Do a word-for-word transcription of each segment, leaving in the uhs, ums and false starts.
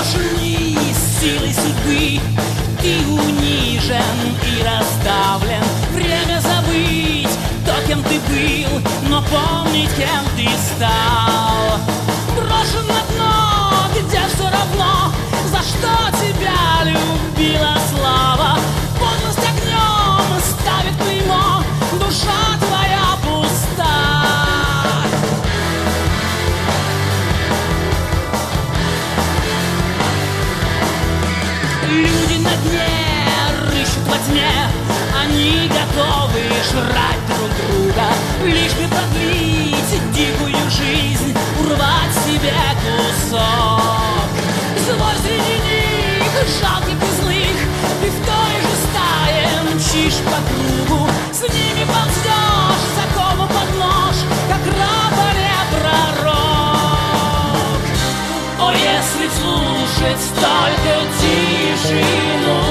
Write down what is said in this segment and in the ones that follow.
брошенный силой судьбы, ты унижен и раздавлен. Время забыть то, кем ты был, но помнить, кем ты стал. Брошен на дно, где все равно, за что тебя любила слава. Подлость огнем ставит клеймо, душа твоя пуста. Люди на дне рыщут во тьме, они готовы жрать друг друга, лишь бы продлить дикую жизнь, урвать себе кусок. Злой среди них, жалких и злых, ты в той же стае мчишь по кругу, с ними ползешь, закому под нож, как раб пророк. О, если слушать только тишину,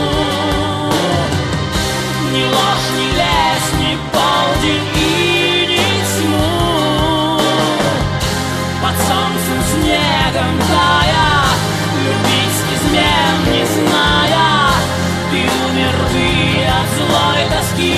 ни ложь, ни лес, ни полдень и ни тьму, под солнцем снегом тая, любить измен не зная, ты умер бы от злой тоски.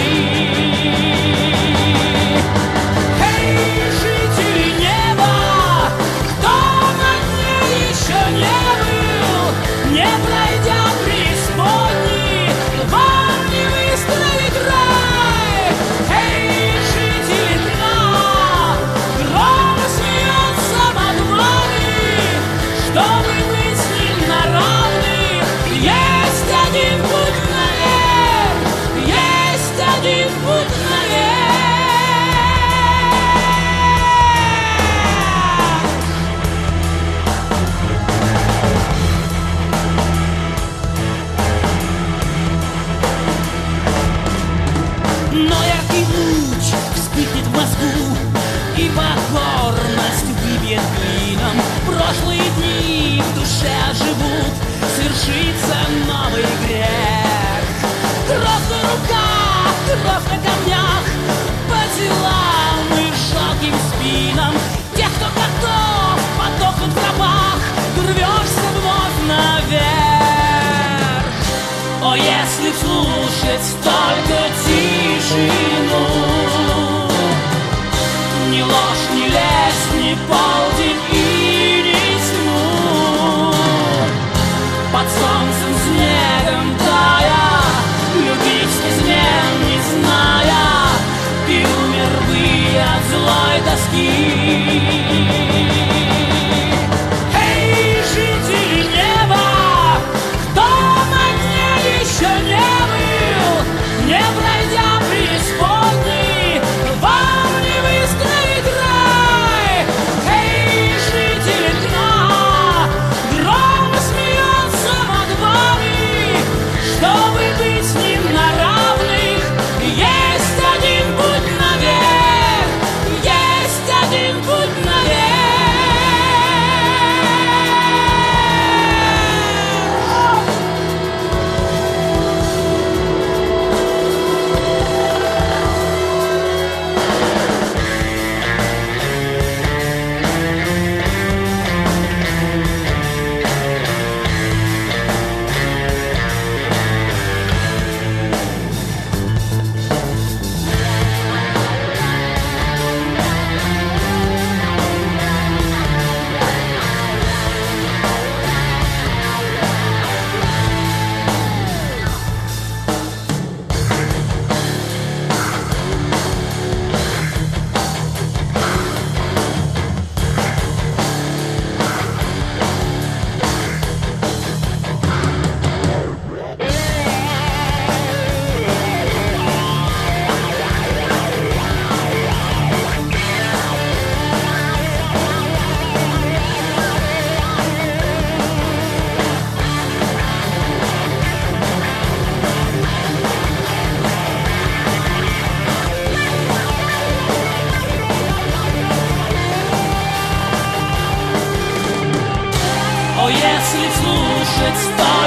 Эй, жители неба, кто на дне еще не был, не пройдя преисподней, вам не выстроить рай. Эй, жители дна, громко смеется над вами, чтобы быть с ним на равных. Есть один путь наверх, есть один путь наверх. Но яркий луч вспыхнет в мозгу, и покорность выбьет клином. Прошлые дни в душе живут, свершится новый грех. Кровь на руках, кровь на камнях, по делам и жалким спинам тех, кто готов подохнуть в гробах, ты рвешься вновь наверх. О, если слушать только тишину, ни ложь, ни лес, ни полдень и ни тьму, под солнцем снегом тая, любить измен не зная, ты умер бы от злой тоски. Эй, жители неба, кто на дне еще не был, не пройдя преисподней, вам не выстроить рай. Эй, жители дна, громко смеется над вами, чтобы быть с ним на равных. Есть один путь наверх, есть один путь наверх. О, если слушать, то